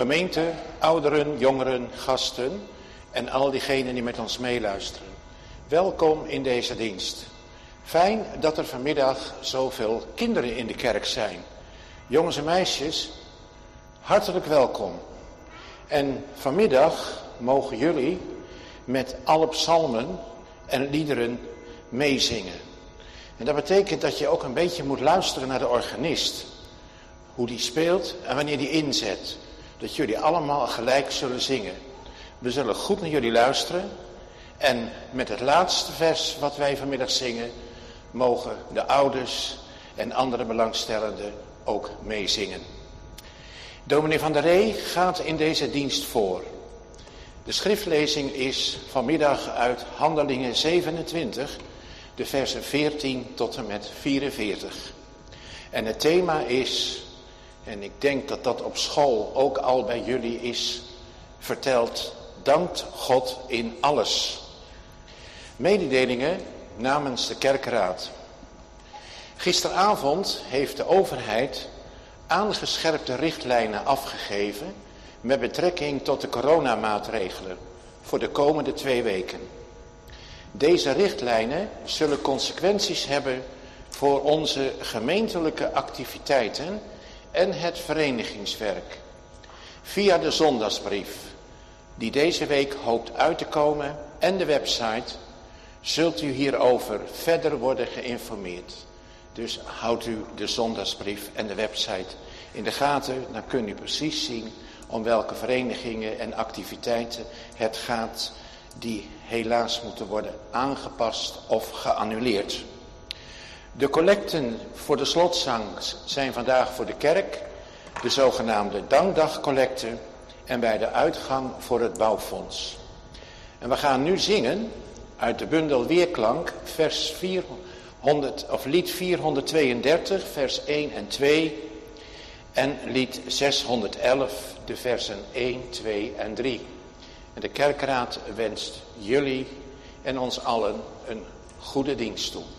Gemeente, ouderen, jongeren, gasten en al diegenen die met ons meeluisteren. Welkom in deze dienst. Fijn dat er vanmiddag zoveel kinderen in de kerk zijn. Jongens en meisjes, hartelijk welkom. En vanmiddag mogen jullie met alle psalmen en liederen meezingen. En dat betekent dat je ook een beetje moet luisteren naar de organist. Hoe die speelt en wanneer die inzet. Dat jullie allemaal gelijk zullen zingen. We zullen goed naar jullie luisteren. En met het laatste vers wat wij vanmiddag zingen, mogen de ouders en andere belangstellenden ook meezingen. Dominee van der Ree gaat in deze dienst voor. De schriftlezing is vanmiddag uit Handelingen 27, de versen 14 tot en met 44. En het thema is, en ik denk dat dat op school ook al bij jullie is verteld, dankt God in alles. Mededelingen namens de kerkraad. Gisteravond heeft de overheid aangescherpte richtlijnen afgegeven met betrekking tot de coronamaatregelen voor de komende 2 weken. Deze richtlijnen zullen consequenties hebben voor onze gemeentelijke activiteiten en het verenigingswerk. Via de zondagsbrief, die deze week hoopt uit te komen, en de website, zult u hierover verder worden geïnformeerd. Dus houdt u de zondagsbrief en de website in de gaten, dan kunt u precies zien om welke verenigingen en activiteiten het gaat die helaas moeten worden aangepast of geannuleerd. De collecten voor de slotzang zijn vandaag voor de kerk, de zogenaamde dankdagcollecte en bij de uitgang voor het bouwfonds. En we gaan nu zingen uit de bundel Weerklank, lied 432, vers 1 en 2 en lied 611, de versen 1, 2 en 3. En de kerkraad wenst jullie en ons allen een goede dienst toe.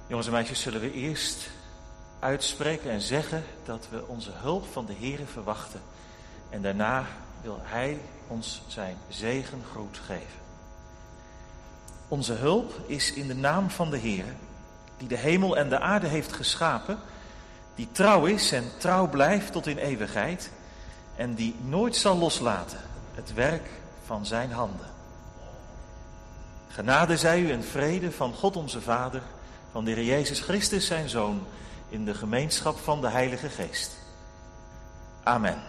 Jongens en meisjes, zullen we eerst uitspreken en zeggen dat we onze hulp van de Heere verwachten. En daarna wil Hij ons zijn zegengroet geven. Onze hulp is in de naam van de Heere, die de hemel en de aarde heeft geschapen, die trouw is en trouw blijft tot in eeuwigheid en die nooit zal loslaten het werk van zijn handen. Genade zij u en vrede van God onze Vader, van de Heer Jezus Christus zijn Zoon, in de gemeenschap van de Heilige Geest. Amen.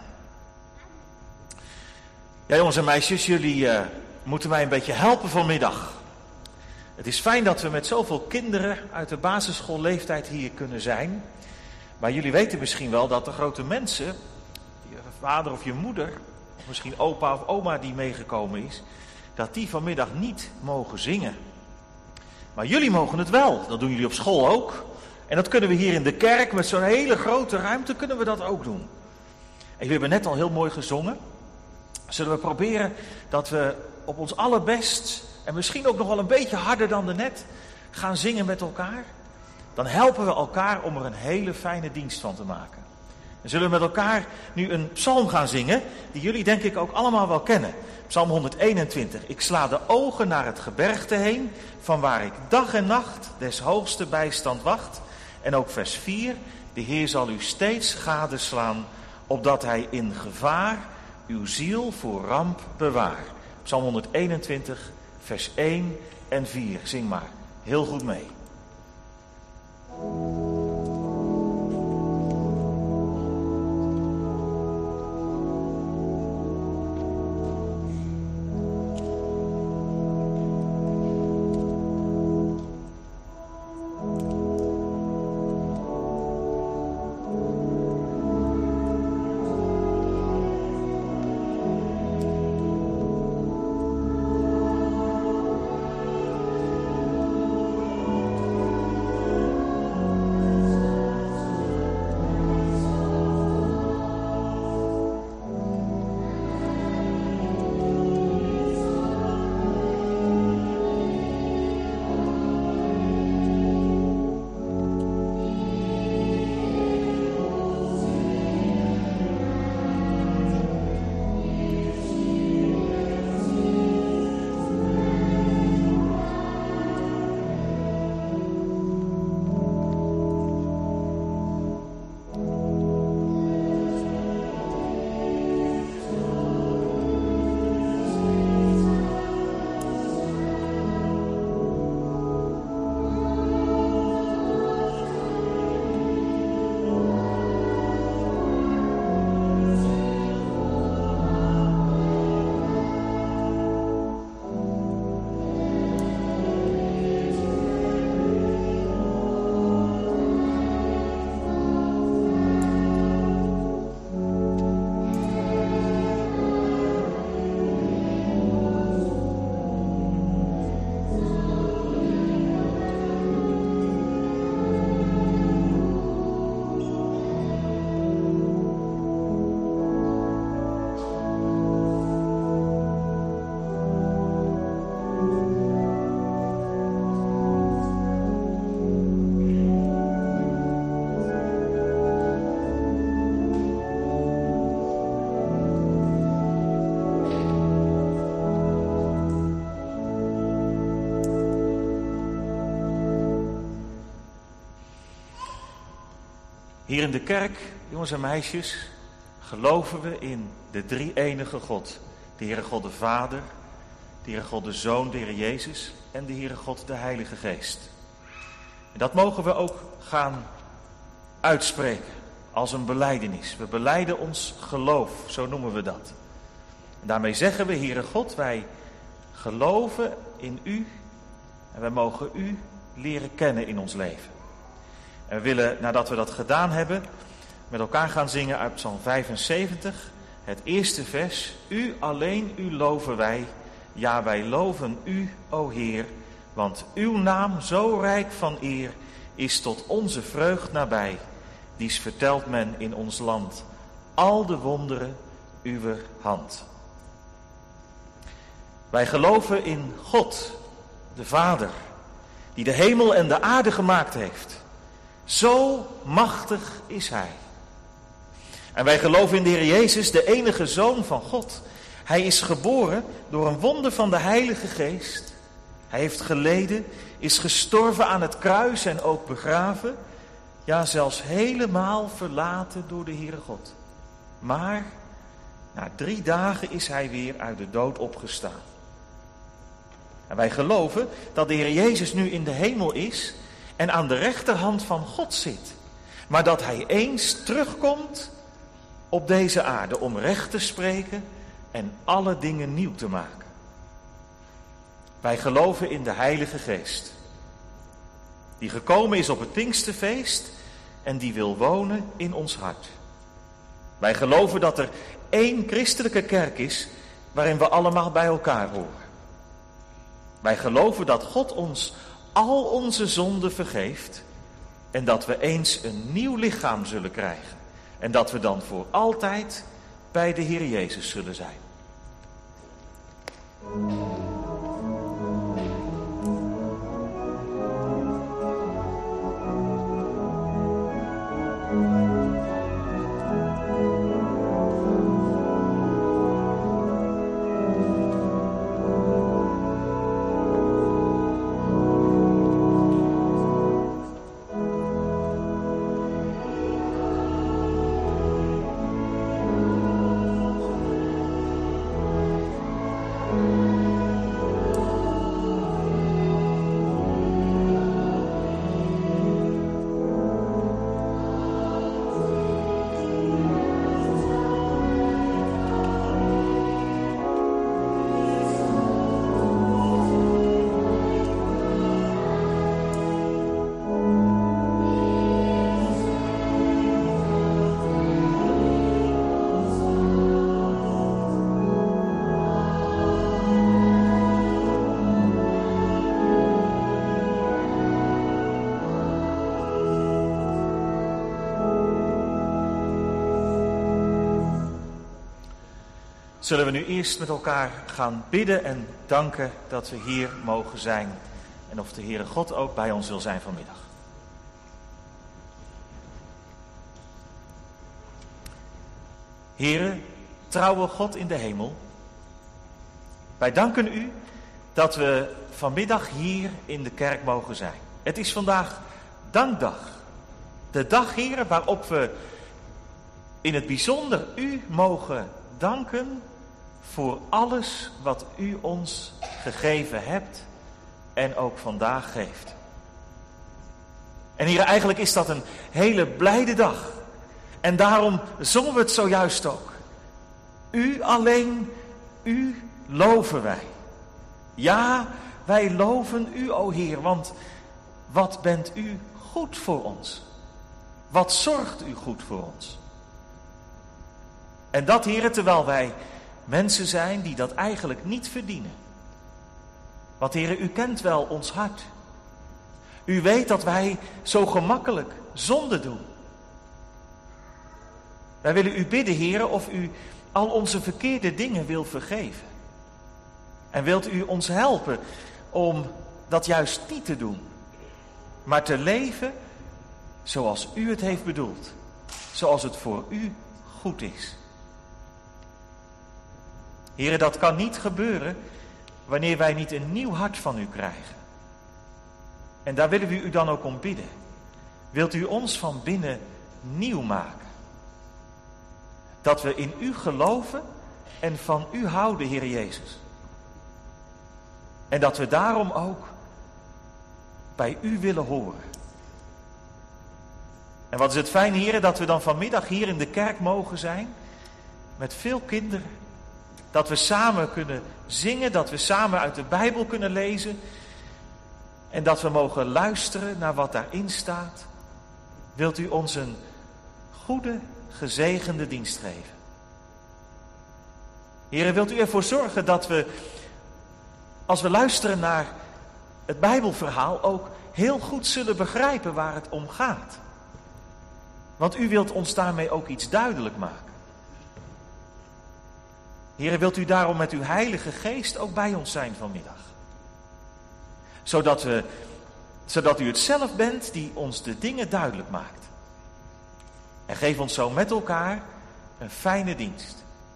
Ja, jongens en meisjes, jullie moeten mij een beetje helpen vanmiddag. Het is fijn dat we met zoveel kinderen uit de basisschoolleeftijd hier kunnen zijn. Maar jullie weten misschien wel dat de grote mensen, je vader of je moeder, of misschien opa of oma die meegekomen is, dat die vanmiddag niet mogen zingen. Maar jullie mogen het wel, dat doen jullie op school ook. En dat kunnen we hier in de kerk met zo'n hele grote ruimte, kunnen we dat ook doen. En jullie hebben net al heel mooi gezongen. Zullen we proberen dat we op ons allerbest, en misschien ook nog wel een beetje harder dan daarnet, gaan zingen met elkaar? Dan helpen we elkaar om er een hele fijne dienst van te maken. En zullen we met elkaar nu een psalm gaan zingen, die jullie denk ik ook allemaal wel kennen. Psalm 121. Ik sla de ogen naar het gebergte heen, van waar ik dag en nacht des hoogste bijstand wacht. En ook vers 4. De Heer zal u steeds gadeslaan, opdat hij in gevaar uw ziel voor ramp bewaar. Psalm 121, vers 1 en 4. Zing maar heel goed mee. Hier in de kerk, jongens en meisjes, geloven we in de drie-enige God. De Heere God de Vader, de Heere God de Zoon, de Heere Jezus en de Heere God de Heilige Geest. En dat mogen we ook gaan uitspreken als een belijdenis. We belijden ons geloof, zo noemen we dat. En daarmee zeggen we, Heere God, wij geloven in U en wij mogen U leren kennen in ons leven. En we willen, nadat we dat gedaan hebben, met elkaar gaan zingen uit Psalm 75, het eerste vers. U alleen, U loven wij, ja wij loven U, o Heer, want Uw naam zo rijk van eer is tot onze vreugd nabij. Dies vertelt men in ons land, al de wonderen Uwer hand. Wij geloven in God, de Vader, die de hemel en de aarde gemaakt heeft. Zo machtig is hij. En wij geloven in de Heer Jezus, de enige Zoon van God. Hij is geboren door een wonder van de Heilige Geest. Hij heeft geleden, is gestorven aan het kruis en ook begraven. Ja, zelfs helemaal verlaten door de Heere God. Maar na 3 dagen is hij weer uit de dood opgestaan. En wij geloven dat de Heer Jezus nu in de hemel is en aan de rechterhand van God zit. Maar dat hij eens terugkomt op deze aarde om recht te spreken en alle dingen nieuw te maken. Wij geloven in de Heilige Geest, die gekomen is op het Pinksterfeest en die wil wonen in ons hart. Wij geloven dat er 1 christelijke kerk is waarin we allemaal bij elkaar horen. Wij geloven dat God ons al onze zonden vergeeft en dat we eens een nieuw lichaam zullen krijgen. En dat we dan voor altijd bij de Heer Jezus zullen zijn. Zullen we nu eerst met elkaar gaan bidden en danken dat we hier mogen zijn. En of de Heere God ook bij ons wil zijn vanmiddag. Heere, trouwe God in de hemel. Wij danken u dat we vanmiddag hier in de kerk mogen zijn. Het is vandaag dankdag. De dag, Heere, waarop we in het bijzonder u mogen danken voor alles wat u ons gegeven hebt en ook vandaag geeft. En Heere, eigenlijk is dat een hele blijde dag. En daarom zongen we het zojuist ook. U alleen, u loven wij. Ja, wij loven u, o Heer, want wat bent u goed voor ons? Wat zorgt u goed voor ons? En dat, Heere, terwijl wij mensen zijn die dat eigenlijk niet verdienen. Want Heere, u kent wel ons hart. U weet dat wij zo gemakkelijk zonde doen. Wij willen u bidden, Heere, of u al onze verkeerde dingen wil vergeven. En wilt u ons helpen om dat juist niet te doen, maar te leven zoals u het heeft bedoeld. Zoals het voor u goed is. Heere, dat kan niet gebeuren wanneer wij niet een nieuw hart van u krijgen. En daar willen we u dan ook om bidden. Wilt u ons van binnen nieuw maken? Dat we in u geloven en van u houden, Heer Jezus. En dat we daarom ook bij u willen horen. En wat is het fijn, Heer, dat we dan vanmiddag hier in de kerk mogen zijn. Met veel kinderen. Dat we samen kunnen zingen, dat we samen uit de Bijbel kunnen lezen. En dat we mogen luisteren naar wat daarin staat. Wilt u ons een goede, gezegende dienst geven? Heere, wilt u ervoor zorgen dat we, als we luisteren naar het Bijbelverhaal, ook heel goed zullen begrijpen waar het om gaat. Want u wilt ons daarmee ook iets duidelijk maken. Heere, wilt u daarom met uw Heilige Geest ook bij ons zijn vanmiddag? Zodat we zodat u het zelf bent die ons de dingen duidelijk maakt. En geef ons zo met elkaar een fijne dienst.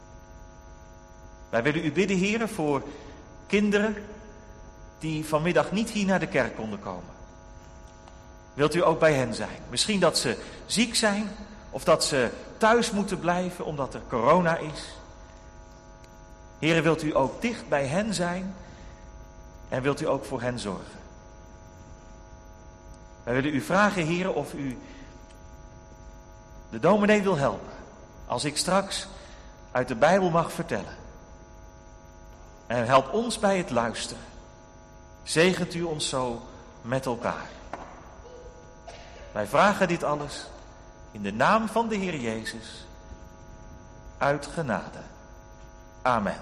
Wij willen u bidden, Heere, voor kinderen die vanmiddag niet hier naar de kerk konden komen. Wilt u ook bij hen zijn? Misschien dat ze ziek zijn of dat ze thuis moeten blijven omdat er corona is. Heere, wilt u ook dicht bij hen zijn en wilt u ook voor hen zorgen? Wij willen u vragen, Heere, of u de dominee wil helpen als ik straks uit de Bijbel mag vertellen. En help ons bij het luisteren. Zegent u ons zo met elkaar. Wij vragen dit alles in de naam van de Heer Jezus, uit genade. Amen.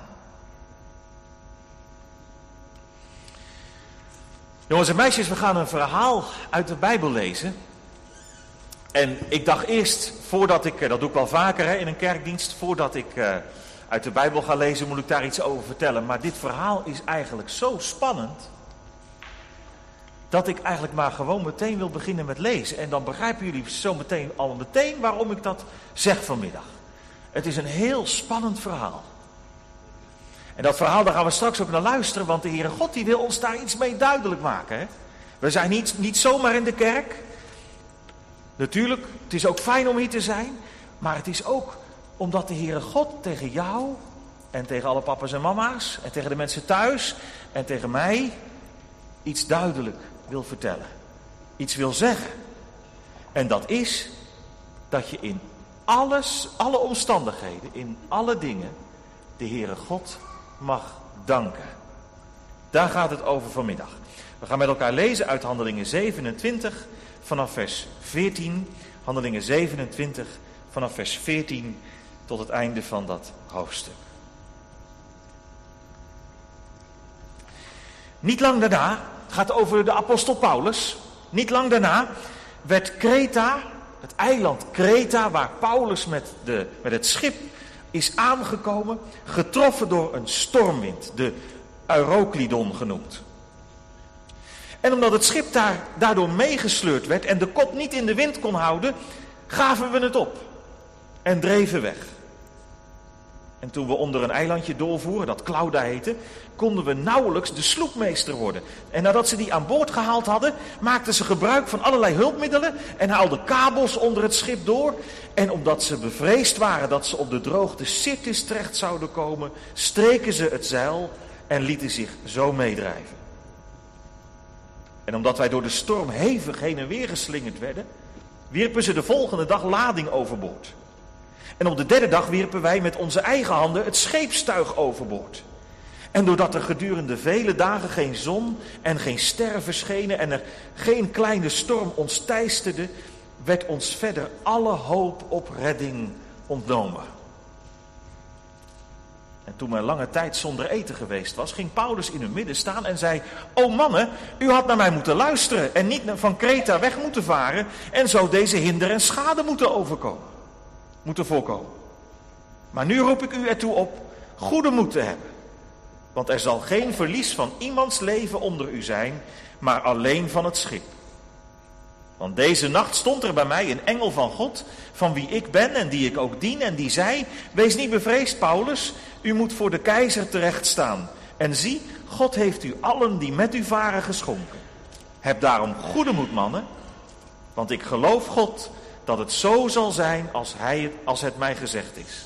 Jongens en meisjes, we gaan een verhaal uit de Bijbel lezen. En ik dacht eerst, voordat ik, dat doe ik wel vaker in een kerkdienst, voordat ik uit de Bijbel ga lezen, moet ik daar iets over vertellen. Maar dit verhaal is eigenlijk zo spannend, dat ik eigenlijk maar gewoon meteen wil beginnen met lezen. En dan begrijpen jullie zo meteen waarom ik dat zeg vanmiddag. Het is een heel spannend verhaal. En dat verhaal, daar gaan we straks ook naar luisteren, want de Heere God die wil ons daar iets mee duidelijk maken. Hè? We zijn niet zomaar in de kerk. Natuurlijk, het is ook fijn om hier te zijn, maar het is ook omdat de Heere God tegen jou en tegen alle papa's en mama's en tegen de mensen thuis en tegen mij iets duidelijk wil vertellen. Iets wil zeggen. En dat is dat je in alle omstandigheden, in alle dingen, de Heere God mag danken. Daar gaat het over vanmiddag. We gaan met elkaar lezen uit Handelingen 27 vanaf vers 14. Handelingen 27 vanaf vers 14 tot het einde van dat hoofdstuk. Niet lang daarna, het gaat over de apostel Paulus. Niet lang daarna werd Kreta, het eiland Kreta, waar Paulus met het schip is aangekomen, getroffen door een stormwind, de Euroclydon genoemd. En omdat het schip daardoor meegesleurd werd en de kop niet in de wind kon houden, gaven we het op en dreven weg. En toen we onder een eilandje doorvoeren, dat Clauda heette, konden we nauwelijks de sloepmeester worden. En nadat ze die aan boord gehaald hadden, maakten ze gebruik van allerlei hulpmiddelen en haalden kabels onder het schip door. En omdat ze bevreesd waren dat ze op de droogte Syrtis terecht zouden komen, streken ze het zeil en lieten zich zo meedrijven. En omdat wij door de storm hevig heen en weer geslingerd werden, wierpen ze de volgende dag lading overboord. En op de derde dag wierpen wij met onze eigen handen het scheepstuig overboord. En doordat er gedurende vele dagen geen zon en geen sterren verschenen en er geen kleine storm ons teisterde, werd ons verder alle hoop op redding ontnomen. En toen men lange tijd zonder eten geweest was, ging Paulus in hun midden staan en zei: O mannen, u had naar mij moeten luisteren en niet van Kreta weg moeten varen en zo deze hinder en schade moeten voorkomen. Maar nu roep ik u ertoe op goede moed te hebben. Want er zal geen verlies van iemands leven onder u zijn, maar alleen van het schip. Want deze nacht stond er bij mij een engel van God, van wie ik ben en die ik ook dien, en die zei: Wees niet bevreesd, Paulus, u moet voor de keizer terecht staan. En zie, God heeft u allen die met u varen geschonken. Heb daarom goede moed, mannen, want ik geloof God dat het zo zal zijn als het mij gezegd is.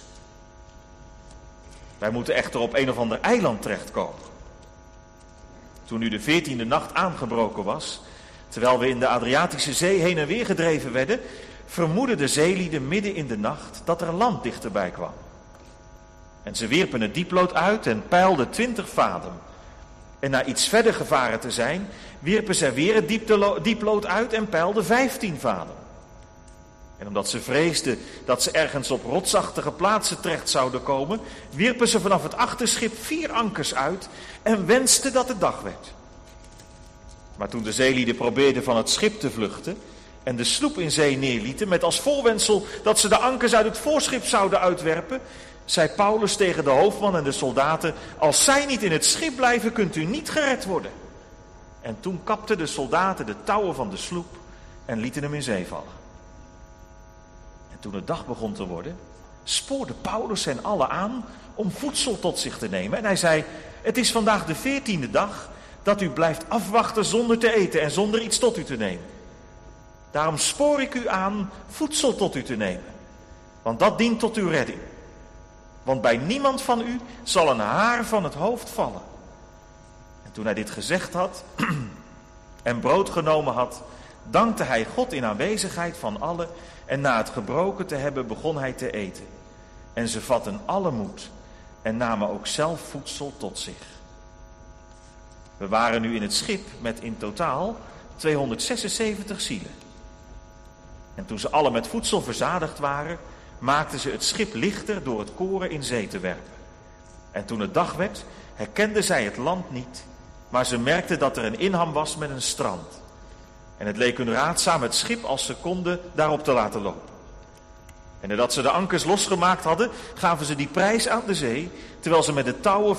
Wij moeten echter op een of ander eiland terechtkomen. Toen nu de 14e nacht aangebroken was, terwijl we in de Adriatische Zee heen en weer gedreven werden, vermoedden de zeelieden midden in de nacht dat er land dichterbij kwam. En ze wierpen het dieplood uit en peilden 20 vaden. En na iets verder gevaren te zijn, wierpen zij weer het dieplood uit en peilden 15 vaden. En omdat ze vreesden dat ze ergens op rotsachtige plaatsen terecht zouden komen, wierpen ze vanaf het achterschip 4 ankers uit en wensten dat het dag werd. Maar toen de zeelieden probeerden van het schip te vluchten en de sloep in zee neerlieten, met als voorwendsel dat ze de ankers uit het voorschip zouden uitwerpen, zei Paulus tegen de hoofdman en de soldaten: Als zij niet in het schip blijven, kunt u niet gered worden. En toen kapten de soldaten de touwen van de sloep en lieten hem in zee vallen. En toen het dag begon te worden, spoorde Paulus hen allen aan om voedsel tot zich te nemen. En hij zei, het is vandaag de 14e dag dat u blijft afwachten zonder te eten en zonder iets tot u te nemen. Daarom spoor ik u aan voedsel tot u te nemen, want dat dient tot uw redding. Want bij niemand van u zal een haar van het hoofd vallen. En toen hij dit gezegd had en brood genomen had, dankte hij God in aanwezigheid van allen en na het gebroken te hebben begon hij te eten. En ze vatten alle moed en namen ook zelf voedsel tot zich. We waren nu in het schip met in totaal 276 zielen. En toen ze alle met voedsel verzadigd waren, maakten ze het schip lichter door het koren in zee te werpen. En toen het dag werd, herkenden zij het land niet, maar ze merkten dat er een inham was met een strand. En het leek hun raadzaam het schip als ze konden daarop te laten lopen. En nadat ze de ankers losgemaakt hadden, gaven ze die prijs aan de zee, terwijl ze met de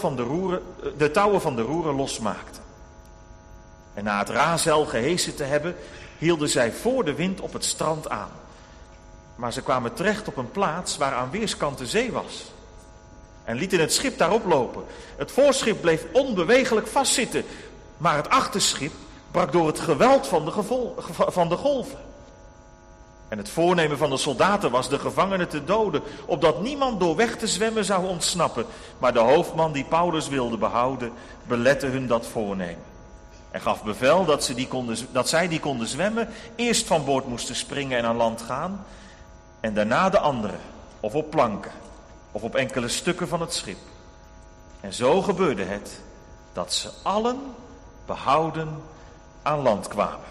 touwen van de roeren losmaakten. En na het razeil gehesen te hebben, hielden zij voor de wind op het strand aan. Maar ze kwamen terecht op een plaats waar aan weerskanten zee was. En lieten het schip daarop lopen. Het voorschip bleef onbewegelijk vastzitten, maar het achterschip brak door het geweld van de golven. En het voornemen van de soldaten was de gevangenen te doden, opdat niemand door weg te zwemmen zou ontsnappen. Maar de hoofdman die Paulus wilde behouden, belette hun dat voornemen. En gaf bevel dat zij die konden zwemmen, eerst van boord moesten springen en aan land gaan. En daarna de anderen, of op planken, of op enkele stukken van het schip. En zo gebeurde het, dat ze allen behouden aan land kwamen.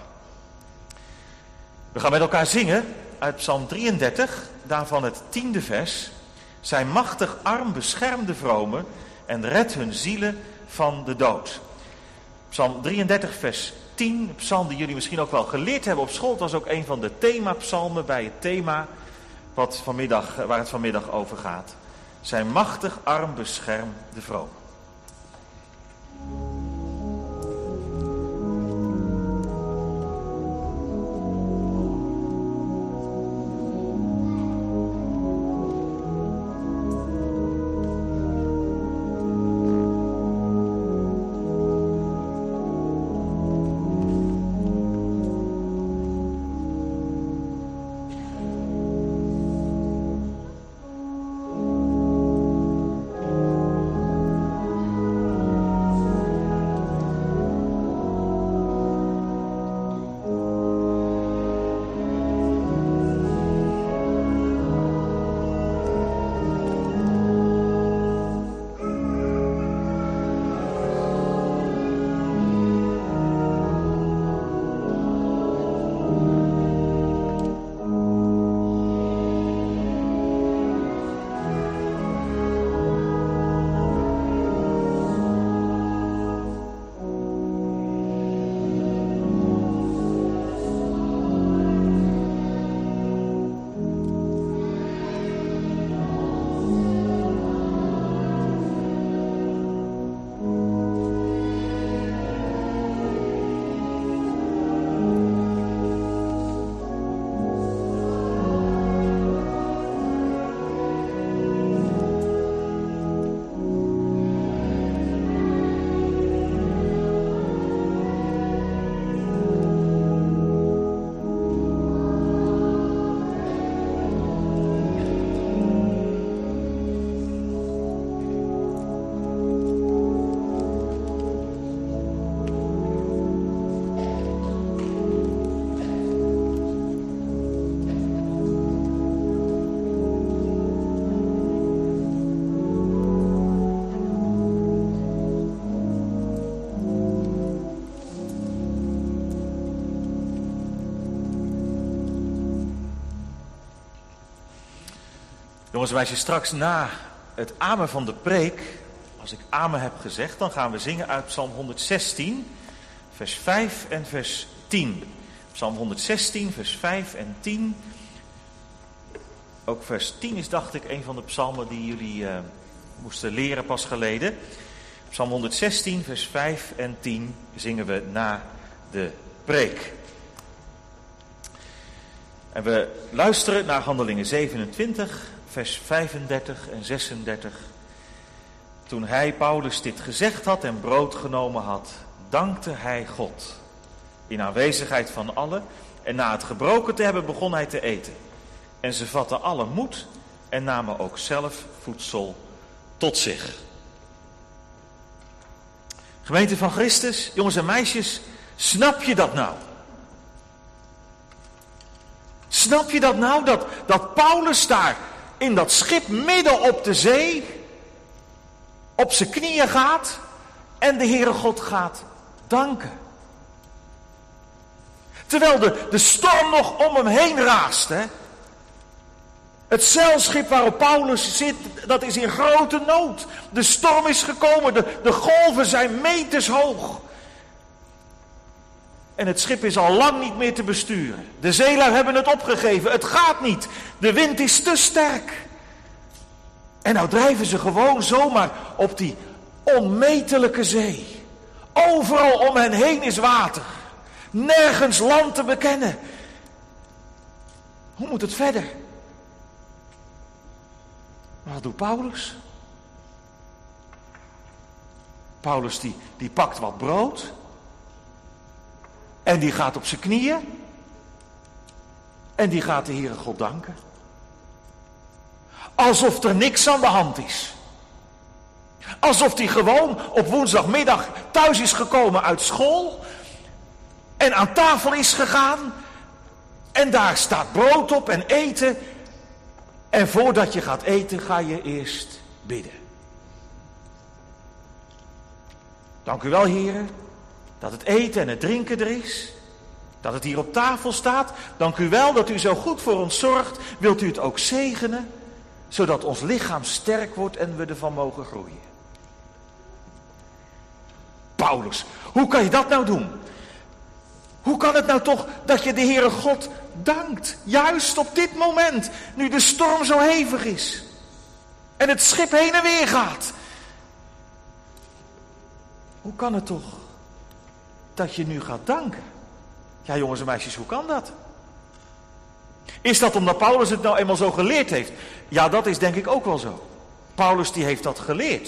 We gaan met elkaar zingen uit Psalm 33, daarvan het 10e vers. Zijn machtig arm beschermt de vromen en redt hun zielen van de dood. Psalm 33 vers 10, een psalm die jullie misschien ook wel geleerd hebben op school. Het was ook een van de themapsalmen bij het thema waar het vanmiddag over gaat. Zijn machtig arm beschermt de vromen. Jongens en meisjes, straks na het amen van de preek, als ik amen heb gezegd, dan gaan we zingen uit Psalm 116, vers 5 en vers 10. Psalm 116, vers 5 en 10. Ook vers 10 is, dacht ik, een van de psalmen die jullie moesten leren pas geleden. Psalm 116, vers 5 en 10 zingen we na de preek. En we luisteren naar Handelingen 27, vers 35 en 36. Toen hij, Paulus, dit gezegd had en brood genomen had, dankte hij God in aanwezigheid van allen. En na het gebroken te hebben begon hij te eten. En ze vatten alle moed en namen ook zelf voedsel tot zich. Gemeente van Christus, jongens en meisjes, snap je dat nou? Snap je dat nou, dat Paulus daar in dat schip midden op de zee op zijn knieën gaat en de Heere God gaat danken? Terwijl de storm nog om hem heen raast, hè? Het zeilschip waarop Paulus zit, dat is in grote nood. De storm is gekomen, de golven zijn meters hoog. En het schip is al lang niet meer te besturen. De zeelui hebben het opgegeven, het gaat niet. De wind is te sterk. En nou drijven ze gewoon zomaar op die onmetelijke zee. Overal om hen heen is water. Nergens land te bekennen. Hoe moet het verder? Maar wat doet Paulus? Paulus die pakt wat brood. En die gaat op zijn knieën. En die gaat de Heere God danken. Alsof er niks aan de hand is. Alsof hij gewoon op woensdagmiddag thuis is gekomen uit school. En aan tafel is gegaan. En daar staat brood op en eten. En voordat je gaat eten, ga je eerst bidden. Dank u wel, heren, dat het eten en het drinken er is. Dat het hier op tafel staat. Dank u wel dat u zo goed voor ons zorgt. Wilt u het ook zegenen, zodat ons lichaam sterk wordt en we ervan mogen groeien. Paulus, hoe kan je dat nou doen? Hoe kan het nou toch dat je de Heere God dankt? Juist op dit moment, nu de storm zo hevig is. En het schip heen en weer gaat. Hoe kan het toch dat je nu gaat danken? Ja, jongens en meisjes, hoe kan dat? Is dat omdat Paulus het nou eenmaal zo geleerd heeft? Ja, dat is denk ik ook wel zo. Paulus die heeft dat geleerd.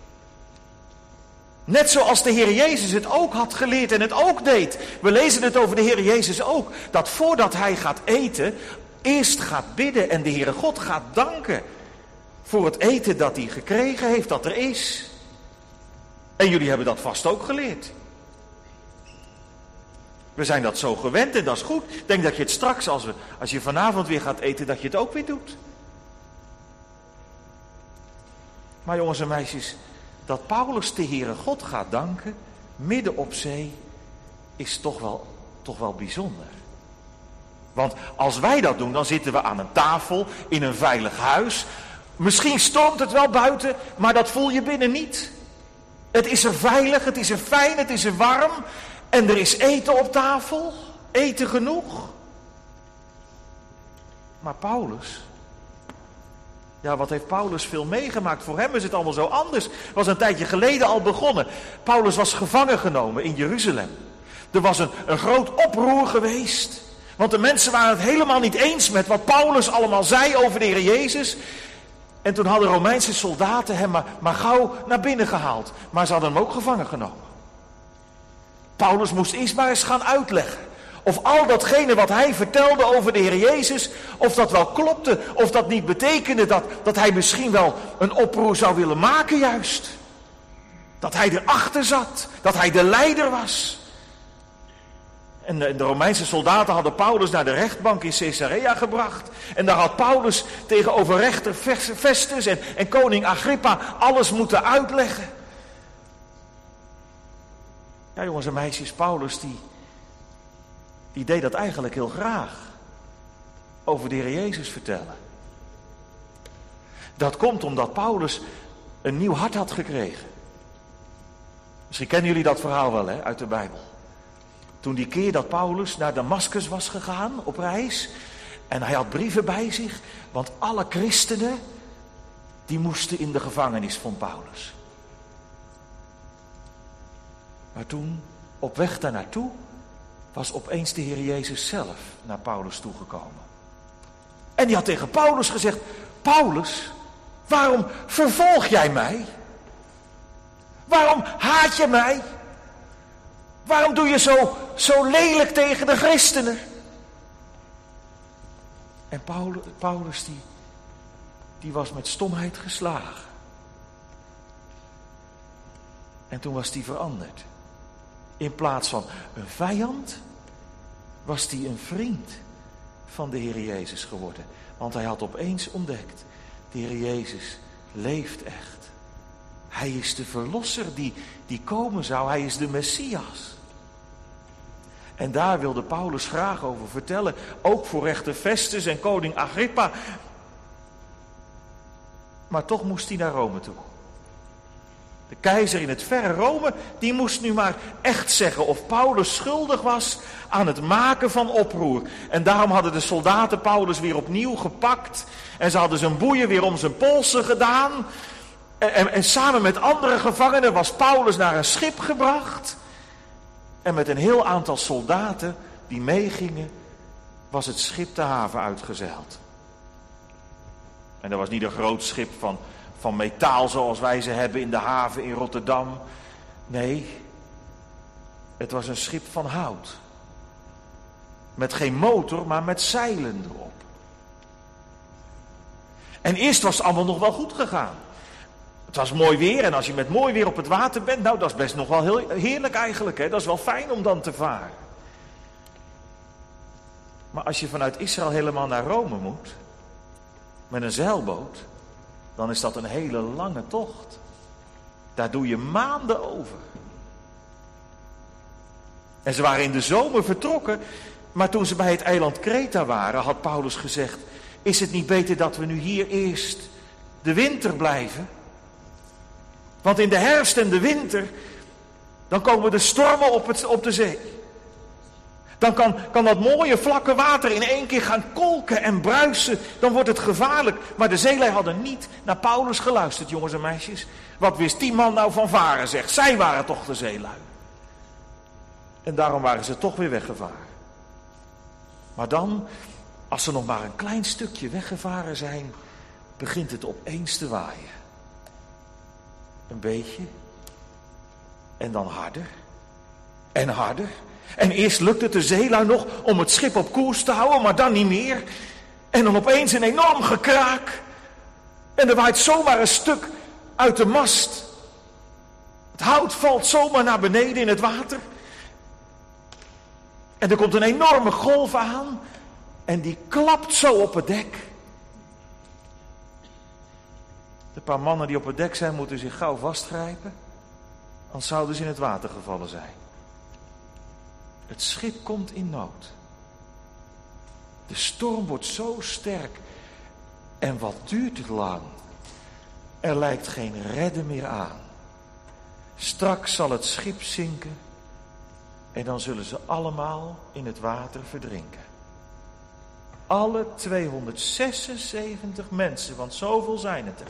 Net zoals de Heer Jezus het ook had geleerd en het ook deed. We lezen het over de Heer Jezus ook. Dat voordat hij gaat eten, eerst gaat bidden en de Heere God gaat danken. Voor het eten dat hij gekregen heeft, dat er is. En jullie hebben dat vast ook geleerd. We zijn dat zo gewend en dat is goed. Ik denk dat je het straks, als je vanavond weer gaat eten, dat je het ook weer doet. Maar jongens en meisjes, dat Paulus de Heere God gaat danken, midden op zee, is toch wel bijzonder. Want als wij dat doen, dan zitten we aan een tafel, in een veilig huis. Misschien stormt het wel buiten, maar dat voel je binnen niet. Het is er veilig, het is er fijn, het is er warm. En er is eten op tafel, eten genoeg. Maar Paulus, ja, wat heeft Paulus veel meegemaakt? Voor hem is het allemaal zo anders. Het was een tijdje geleden al begonnen. Paulus was gevangen genomen in Jeruzalem. Er was een groot oproer geweest. Want de mensen waren het helemaal niet eens met wat Paulus allemaal zei over de Heer Jezus. En toen hadden Romeinse soldaten hem maar gauw naar binnen gehaald. Maar ze hadden hem ook gevangen genomen. Paulus moest eerst maar eens gaan uitleggen. Of al datgene wat hij vertelde over de Heer Jezus, of dat wel klopte, of dat niet betekende dat hij misschien wel een oproer zou willen maken juist. Dat hij erachter zat, dat hij de leider was. En de Romeinse soldaten hadden Paulus naar de rechtbank in Caesarea gebracht. En daar had Paulus tegenover rechter Festus en koning Agrippa alles moeten uitleggen. Ja, jongens en meisjes, Paulus die deed dat eigenlijk heel graag. Over de Heer Jezus vertellen. Dat komt omdat Paulus een nieuw hart had gekregen. Misschien kennen jullie dat verhaal wel, hè, uit de Bijbel. Toen die keer dat Paulus naar Damaskus was gegaan op reis. En hij had brieven bij zich. Want alle christenen, die moesten in de gevangenis van Paulus. Maar toen, op weg daar naartoe, was opeens de Heer Jezus zelf naar Paulus toegekomen. En die had tegen Paulus gezegd: Paulus, waarom vervolg jij mij? Waarom haat je mij? Waarom doe je zo lelijk tegen de christenen? En Paulus die was met stomheid geslagen. En toen was hij veranderd. In plaats van een vijand, was hij een vriend van de Heer Jezus geworden. Want hij had opeens ontdekt: de Heer Jezus leeft echt. Hij is de verlosser die komen zou. Hij is de Messias. En daar wilde Paulus graag over vertellen. Ook voor rechter Festus en koning Agrippa. Maar toch moest hij naar Rome toe. De keizer in het verre Rome, die moest nu maar echt zeggen of Paulus schuldig was aan het maken van oproer. En daarom hadden de soldaten Paulus weer opnieuw gepakt. En ze hadden zijn boeien weer om zijn polsen gedaan. En samen met andere gevangenen was Paulus naar een schip gebracht. En met een heel aantal soldaten die meegingen, was het schip de haven uitgezeild. En dat was niet een groot schip van metaal zoals wij ze hebben in de haven in Rotterdam. Nee, het was een schip van hout. Met geen motor, maar met zeilen erop. En eerst was het allemaal nog wel goed gegaan. Het was mooi weer en als je met mooi weer op het water bent, nou dat is best nog wel heel heerlijk eigenlijk. Hè? Dat is wel fijn om dan te varen. Maar als je vanuit Israël helemaal naar Rome moet, met een zeilboot, dan is dat een hele lange tocht. Daar doe je maanden over. En ze waren in de zomer vertrokken, maar toen ze bij het eiland Kreta waren, had Paulus gezegd: is het niet beter dat we nu hier eerst de winter blijven? Want in de herfst en de winter, dan komen de stormen op de zee. Dan kan dat mooie vlakke water in één keer gaan kolken en bruisen. Dan wordt het gevaarlijk. Maar de zeelui hadden niet naar Paulus geluisterd, jongens en meisjes. Wat wist die man nou van varen, zegt. Zij waren toch de zeelui. En daarom waren ze toch weer weggevaren. Maar dan, als ze nog maar een klein stukje weggevaren zijn, begint het opeens te waaien. Een beetje. En dan harder. En harder. En eerst lukt het de zeelui nog om het schip op koers te houden, maar dan niet meer. En dan opeens een enorm gekraak. En er waait zomaar een stuk uit de mast. Het hout valt zomaar naar beneden in het water. En er komt een enorme golf aan. En die klapt zo op het dek. De paar mannen die op het dek zijn, moeten zich gauw vastgrijpen. Anders zouden ze in het water gevallen zijn. Het schip komt in nood. De storm wordt zo sterk. En wat duurt het lang? Er lijkt geen redden meer aan. Straks zal het schip zinken. En dan zullen ze allemaal in het water verdrinken. Alle 276 mensen, want zoveel zijn het er.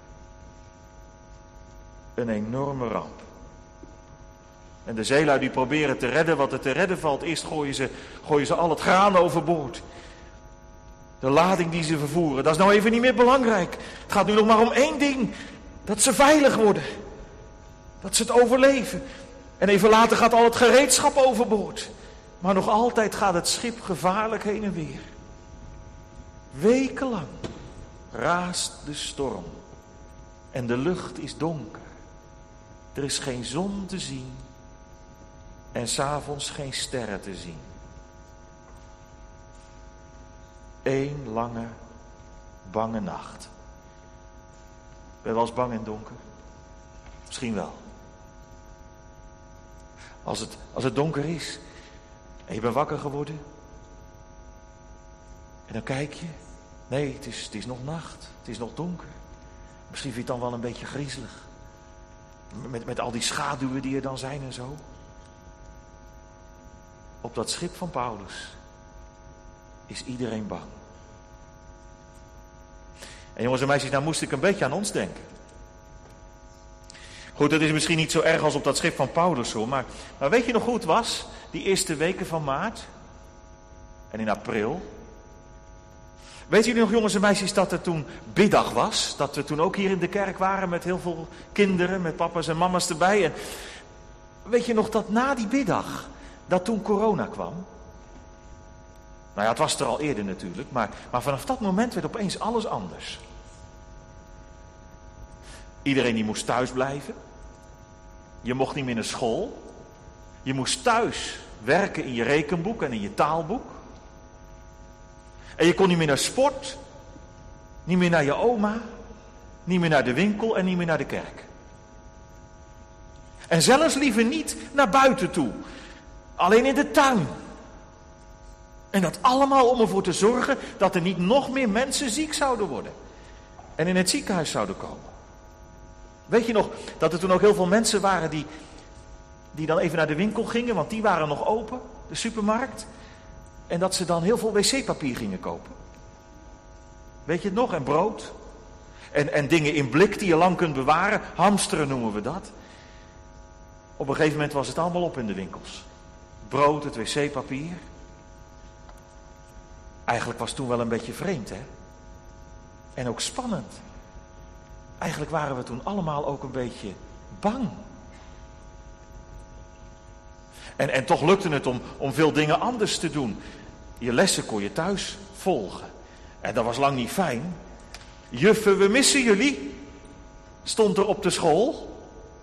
Een enorme ramp. En de zeelui die proberen te redden wat er te redden valt. Eerst gooien ze al het graan overboord. De lading die ze vervoeren, dat is nou even niet meer belangrijk. Het gaat nu nog maar om één ding. Dat ze veilig worden. Dat ze het overleven. En even later gaat al het gereedschap overboord. Maar nog altijd gaat het schip gevaarlijk heen en weer. Wekenlang raast de storm. En de lucht is donker. Er is geen zon te zien. En 's avonds geen sterren te zien. Eén lange, bange nacht. Ben je wel eens bang in het donker? Misschien wel. Als het donker is en je bent wakker geworden. En dan kijk je. Nee, het is nog nacht. Het is nog donker. Misschien vind je het dan wel een beetje griezelig. Met al die schaduwen die er dan zijn en zo. Op dat schip van Paulus is iedereen bang. En jongens en meisjes, nou moest ik een beetje aan ons denken. Goed, het is misschien niet zo erg als op dat schrift van Paulus hoor, maar weet je nog hoe het was? Die eerste weken van maart en in april. Weet jullie nog, jongens en meisjes, dat er toen biddag was? Dat we toen ook hier in de kerk waren met heel veel kinderen, met papa's en mama's erbij. En weet je nog dat na die biddag, dat toen corona kwam? Nou ja, het was er al eerder natuurlijk, maar vanaf dat moment werd opeens alles anders. Iedereen die moest thuis blijven. Je mocht niet meer naar school. Je moest thuis werken in je rekenboek en in je taalboek. En je kon niet meer naar sport. Niet meer naar je oma. Niet meer naar de winkel en niet meer naar de kerk. En zelfs liever niet naar buiten toe. Alleen in de tuin. En dat allemaal om ervoor te zorgen dat er niet nog meer mensen ziek zouden worden. En in het ziekenhuis zouden komen. Weet je nog dat er toen ook heel veel mensen waren die dan even naar de winkel gingen, want die waren nog open, de supermarkt. En dat ze dan heel veel wc-papier gingen kopen. Weet je het nog? En brood. En dingen in blik die je lang kunt bewaren. Hamsteren noemen we dat. Op een gegeven moment was het allemaal op in de winkels. Brood, het wc-papier. Eigenlijk was het toen wel een beetje vreemd, hè? En ook spannend. Eigenlijk waren we toen allemaal ook een beetje bang. En toch lukte het om veel dingen anders te doen. Je lessen kon je thuis volgen. En dat was lang niet fijn. Juffen, we missen jullie. Stond er op de school.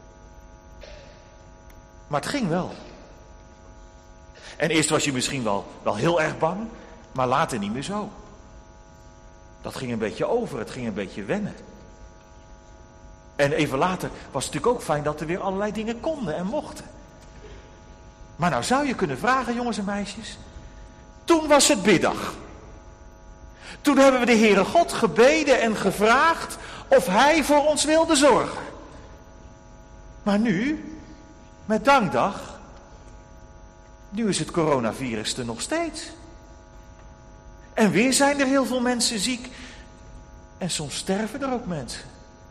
Maar het ging wel. En eerst was je misschien wel heel erg bang. Maar later niet meer zo. Dat ging een beetje over. Het ging een beetje wennen. En even later was het natuurlijk ook fijn dat er weer allerlei dingen konden en mochten. Maar nou zou je kunnen vragen, jongens en meisjes. Toen was het biddag. Toen hebben we de Heere God gebeden en gevraagd of Hij voor ons wilde zorgen. Maar nu, met dankdag, nu is het coronavirus er nog steeds. En weer zijn er heel veel mensen ziek. En soms sterven er ook mensen.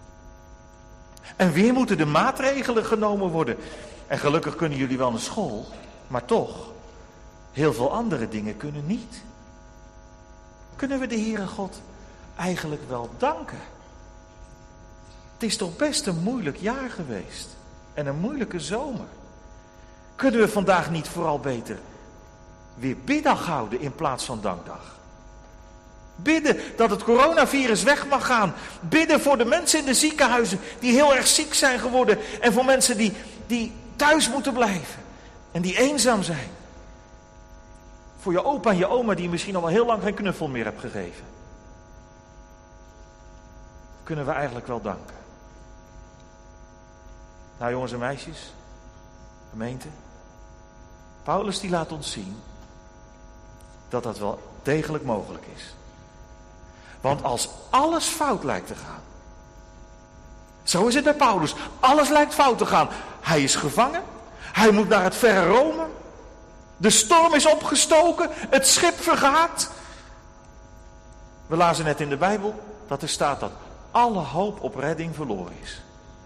En weer moeten de maatregelen genomen worden. En gelukkig kunnen jullie wel naar school, maar toch, heel veel andere dingen kunnen niet. Kunnen we de Heere God eigenlijk wel danken? Het is toch best een moeilijk jaar geweest. En een moeilijke zomer. Kunnen we vandaag niet vooral beter weer biddag houden in plaats van dankdag? Bidden dat het coronavirus weg mag gaan. Bidden voor de mensen in de ziekenhuizen die heel erg ziek zijn geworden. En voor mensen die thuis moeten blijven. En die eenzaam zijn. Voor je opa en je oma die je misschien al wel heel lang geen knuffel meer hebt gegeven. Kunnen we eigenlijk wel danken. Nou jongens en meisjes. Gemeente. Paulus die laat ons zien dat dat wel degelijk mogelijk is. Want als alles fout lijkt te gaan. Zo is het bij Paulus. Alles lijkt fout te gaan. Hij is gevangen. Hij moet naar het verre Rome. De storm is opgestoken. Het schip vergaat. We lazen net in de Bijbel dat er staat dat alle hoop op redding verloren is.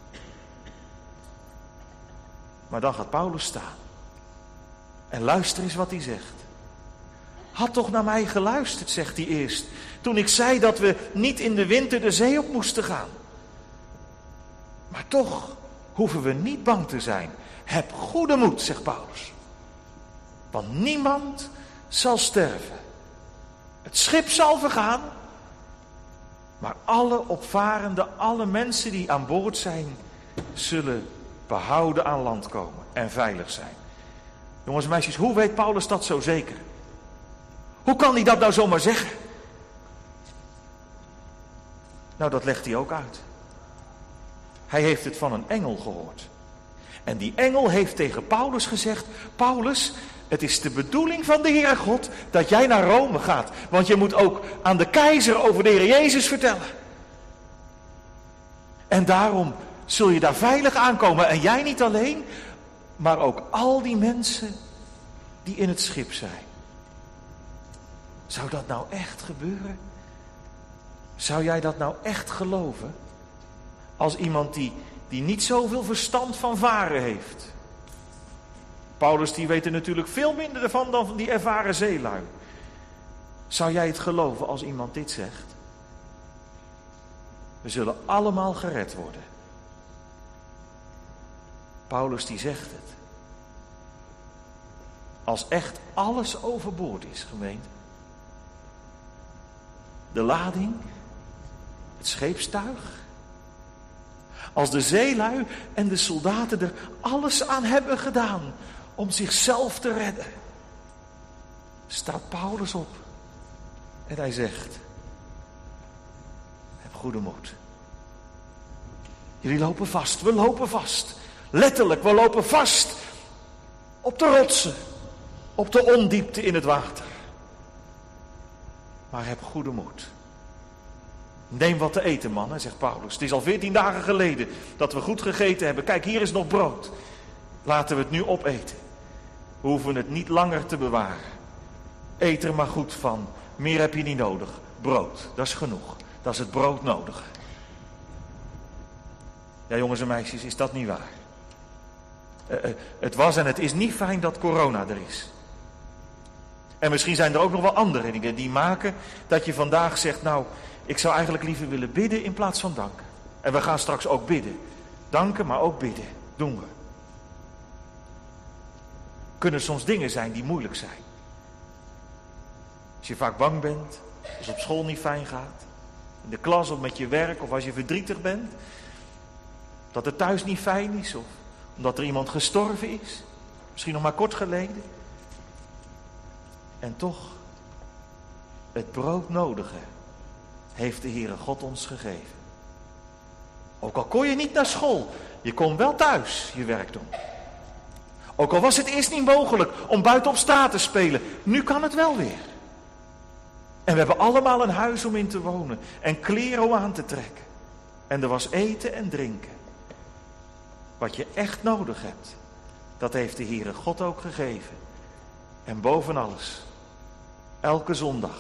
Maar dan gaat Paulus staan. En luister eens wat hij zegt. Had toch naar mij geluisterd, zegt hij eerst. Toen ik zei dat we niet in de winter de zee op moesten gaan. Maar toch hoeven we niet bang te zijn. Heb goede moed, zegt Paulus. Want niemand zal sterven. Het schip zal vergaan. Maar alle opvarenden, alle mensen die aan boord zijn, zullen behouden aan land komen en veilig zijn. Jongens en meisjes, hoe weet Paulus dat zo zeker? Hoe kan hij dat nou zomaar zeggen? Nou, dat legt hij ook uit. Hij heeft het van een engel gehoord. En die engel heeft tegen Paulus gezegd: Paulus, het is de bedoeling van de Heere God dat jij naar Rome gaat. Want je moet ook aan de keizer over de Heer Jezus vertellen. En daarom zul je daar veilig aankomen. En jij niet alleen, maar ook al die mensen die in het schip zijn. Zou dat nou echt gebeuren? Zou jij dat nou echt geloven? Als iemand die niet zoveel verstand van varen heeft. Paulus die weet er natuurlijk veel minder ervan dan van die ervaren zeelui. Zou jij het geloven als iemand dit zegt? We zullen allemaal gered worden. Paulus die zegt het. Als echt alles overboord is, gemeente. De lading, het scheepstuig. Als de zeelui en de soldaten er alles aan hebben gedaan om zichzelf te redden, staat Paulus op en hij zegt: heb goede moed. Jullie lopen vast, we lopen vast. Letterlijk, we lopen vast op de rotsen, op de ondiepte in het water. Maar heb goede moed. Neem wat te eten, mannen, zegt Paulus. Het is al 14 dagen geleden dat we goed gegeten hebben. Kijk, hier is nog brood. Laten we het nu opeten. We hoeven het niet langer te bewaren. Eet er maar goed van. Meer heb je niet nodig. Brood, dat is genoeg. Dat is het brood nodig. Ja, jongens en meisjes, is dat niet waar? Het was en het is niet fijn dat corona er is. En misschien zijn er ook nog wel andere dingen die maken dat je vandaag zegt: nou, ik zou eigenlijk liever willen bidden in plaats van danken. En we gaan straks ook bidden. Danken, maar ook bidden. Doen we. Kunnen soms dingen zijn die moeilijk zijn. Als je vaak bang bent, als het op school niet fijn gaat, in de klas of met je werk, of als je verdrietig bent, dat het thuis niet fijn is, of omdat er iemand gestorven is, misschien nog maar kort geleden. En toch, het broodnodige heeft de Heere God ons gegeven. Ook al kon je niet naar school, je kon wel thuis je werk doen. Ook al was het eerst niet mogelijk om buiten op straat te spelen, nu kan het wel weer. En we hebben allemaal een huis om in te wonen en kleren om aan te trekken. En er was eten en drinken. Wat je echt nodig hebt, dat heeft de Heere God ook gegeven. En boven alles, elke zondag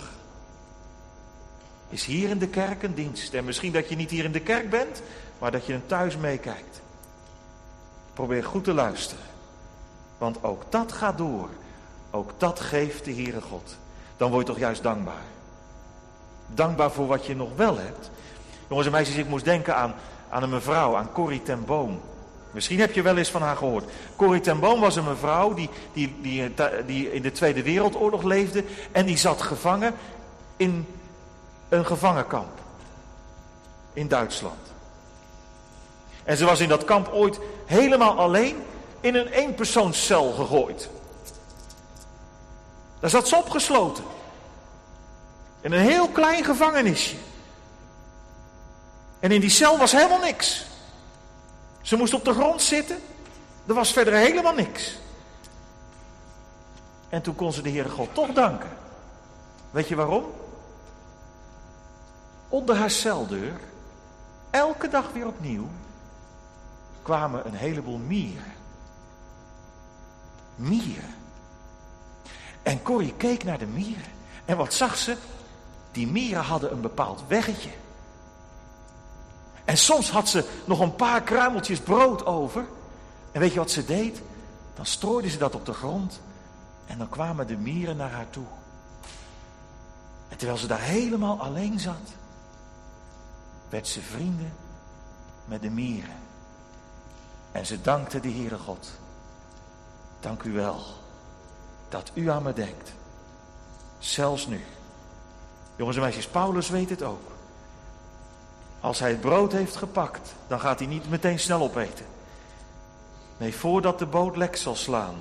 is hier in de kerk een dienst. En misschien dat je niet hier in de kerk bent, maar dat je hem thuis meekijkt. Probeer goed te luisteren. Want ook dat gaat door. Ook dat geeft de Heere God. Dan word je toch juist dankbaar. Dankbaar voor wat je nog wel hebt. Jongens en meisjes, ik moest denken aan een mevrouw, aan Corrie ten Boom. Misschien heb je wel eens van haar gehoord. Corrie ten Boom was een mevrouw die in de Tweede Wereldoorlog leefde. En die zat gevangen in een gevangenkamp. In Duitsland. En ze was in dat kamp ooit helemaal alleen in een eenpersoonscel gegooid. Daar zat ze opgesloten. In een heel klein gevangenisje. En in die cel was helemaal niks. Ze moest op de grond zitten. Er was verder helemaal niks. En toen kon ze de Heere God toch danken. Weet je waarom? Onder haar celdeur, elke dag weer opnieuw, kwamen een heleboel mieren. Mieren. En Corrie keek naar de mieren. En wat zag ze? Die mieren hadden een bepaald weggetje. En soms had ze nog een paar kruimeltjes brood over. En weet je wat ze deed? Dan strooide ze dat op de grond. En dan kwamen de mieren naar haar toe. En terwijl ze daar helemaal alleen zat, werd ze vrienden met de mieren. En ze dankte de Heere God. Dank u wel dat u aan me denkt. Zelfs nu. Jongens en meisjes, Paulus weet het ook. Als hij het brood heeft gepakt, dan gaat hij niet meteen snel opeten. Nee, voordat de boot lek zal slaan,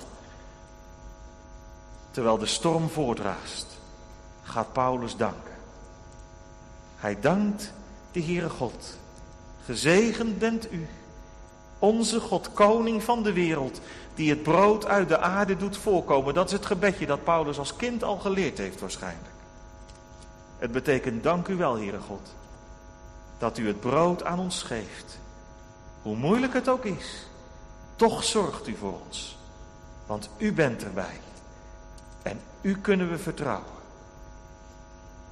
terwijl de storm voortraast, gaat Paulus danken. Hij dankt de Heere God. Gezegend bent u, onze God, koning van de wereld, die het brood uit de aarde doet voorkomen. Dat is het gebedje dat Paulus als kind al geleerd heeft waarschijnlijk. Het betekent: dank u wel, Heere God, dat u het brood aan ons geeft. Hoe moeilijk het ook is, toch zorgt u voor ons. Want u bent erbij. En u kunnen we vertrouwen.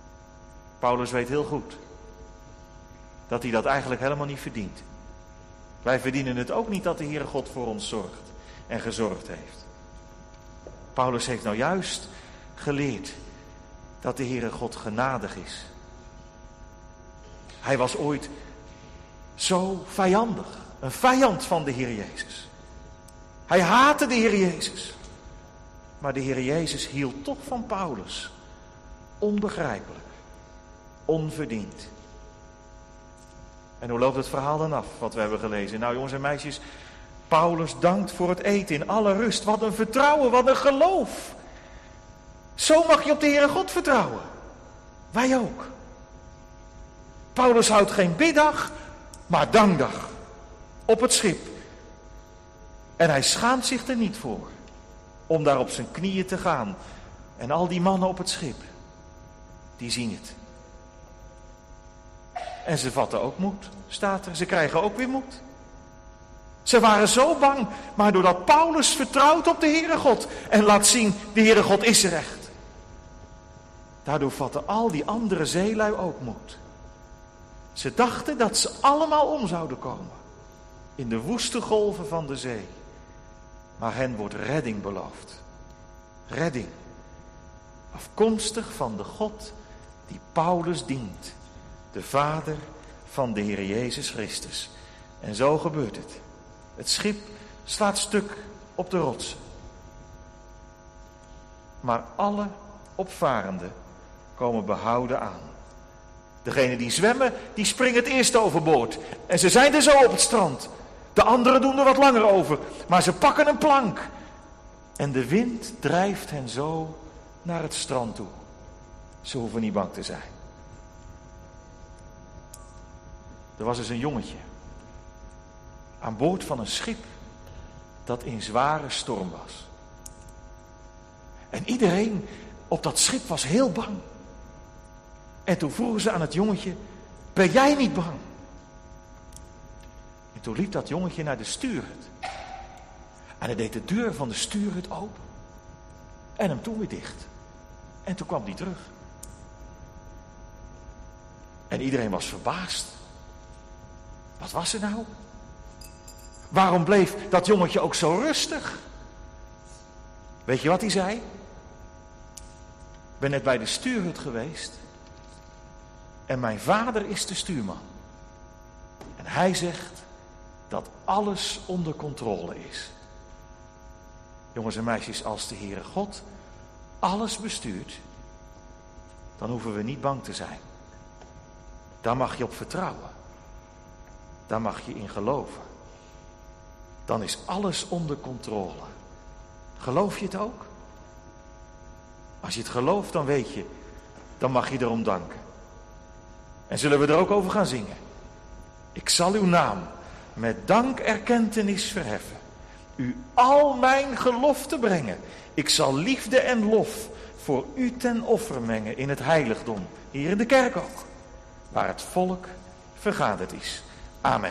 Paulus weet heel goed dat hij dat eigenlijk helemaal niet verdient. Wij verdienen het ook niet dat de Heere God voor ons zorgt en gezorgd heeft. Paulus heeft nou juist geleerd dat de Heere God genadig is. Hij was ooit zo vijandig, een vijand van de Heer Jezus. Hij haatte de Heer Jezus. Maar de Heer Jezus hield toch van Paulus. Onbegrijpelijk, onverdiend. En hoe loopt het verhaal dan af, wat we hebben gelezen? Nou jongens en meisjes, Paulus dankt voor het eten in alle rust. Wat een vertrouwen, wat een geloof. Zo mag je op de Heere God vertrouwen. Wij ook. Paulus houdt geen biddag, maar dankdag. Op het schip. En hij schaamt zich er niet voor. Om daar op zijn knieën te gaan. En al die mannen op het schip, die zien het. En ze vatten ook moed, staat er. Ze krijgen ook weer moed. Ze waren zo bang, maar doordat Paulus vertrouwt op de Heere God en laat zien, de Heere God is er echt. Daardoor vatten al die andere zeelui ook moed. Ze dachten dat ze allemaal om zouden komen. In de woeste golven van de zee. Maar hen wordt redding beloofd. Redding. Afkomstig van de God die Paulus dient. De Vader van de Heer Jezus Christus. En zo gebeurt het. Het schip slaat stuk op de rotsen. Maar alle opvarenden komen behouden aan. Degenen die zwemmen, die springen het eerst overboord. En ze zijn er zo op het strand. De anderen doen er wat langer over. Maar ze pakken een plank. En de wind drijft hen zo naar het strand toe. Ze hoeven niet bang te zijn. Er was eens een jongetje. Aan boord van een schip dat in zware storm was. En iedereen op dat schip was heel bang. En toen vroegen ze aan het jongetje, ben jij niet bang? En toen liep dat jongetje naar de stuurhut. En hij deed de deur van de stuurhut open. En hem toen weer dicht. En toen kwam hij terug. En iedereen was verbaasd. Wat was er nou? Waarom bleef dat jongetje ook zo rustig? Weet je wat hij zei? Ik ben net bij de stuurhut geweest. En mijn vader is de stuurman. En hij zegt dat alles onder controle is. Jongens en meisjes, als de Heere God alles bestuurt, dan hoeven we niet bang te zijn. Daar mag je op vertrouwen. Daar mag je in geloven. Dan is alles onder controle. Geloof je het ook? Als je het gelooft, dan weet je, dan mag je erom danken. En zullen we er ook over gaan zingen. Ik zal uw naam met dankerkentenis verheffen. U al mijn gelofte brengen. Ik zal liefde en lof voor u ten offer mengen in het heiligdom. Hier in de kerk ook. Waar het volk vergaderd is. Amen.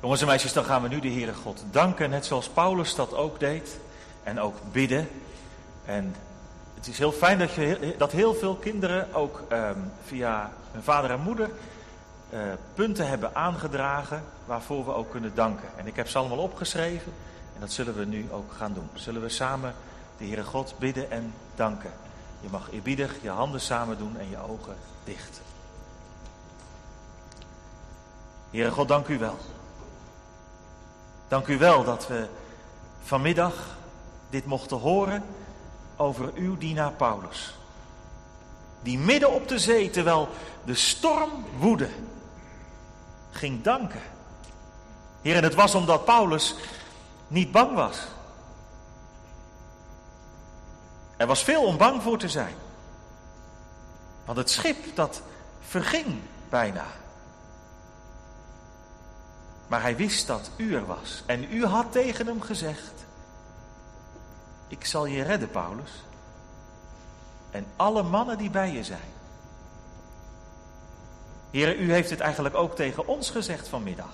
Jongens en meisjes, dan gaan we nu de Heere God danken, net zoals Paulus dat ook deed. En ook bidden. En het is heel fijn dat heel veel kinderen ook via hun vader en moeder punten hebben aangedragen waarvoor we ook kunnen danken. En ik heb ze allemaal opgeschreven en dat zullen we nu ook gaan doen. Zullen we samen de Heere God bidden en danken. Je mag eerbiedig je handen samen doen en je ogen dicht. Heere God, dank u wel. Dank u wel dat we vanmiddag dit mochten horen over uw dienaar Paulus. Die midden op de zee, terwijl de storm woedde, ging danken. Heer, en het was omdat Paulus niet bang was. Er was veel om bang voor te zijn. Want het schip, dat verging bijna. Maar hij wist dat u er was. En u had tegen hem gezegd: ik zal je redden, Paulus. En alle mannen die bij je zijn. Heere, u heeft het eigenlijk ook tegen ons gezegd vanmiddag.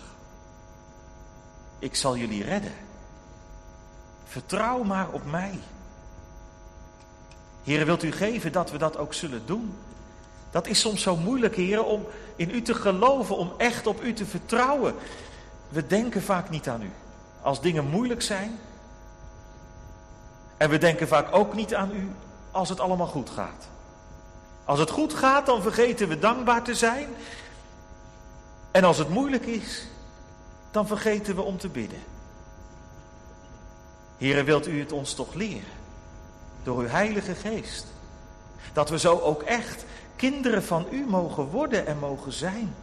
Ik zal jullie redden. Vertrouw maar op mij. Heere, wilt u geven dat we dat ook zullen doen? Dat is soms zo moeilijk, Heere, om in u te geloven, om echt op u te vertrouwen. We denken vaak niet aan u. Als dingen moeilijk zijn. En we denken vaak ook niet aan u als het allemaal goed gaat. Als het goed gaat, dan vergeten we dankbaar te zijn. En als het moeilijk is, dan vergeten we om te bidden. Heere, wilt u het ons toch leren? Door uw Heilige Geest. Dat we zo ook echt kinderen van u mogen worden en mogen zijn.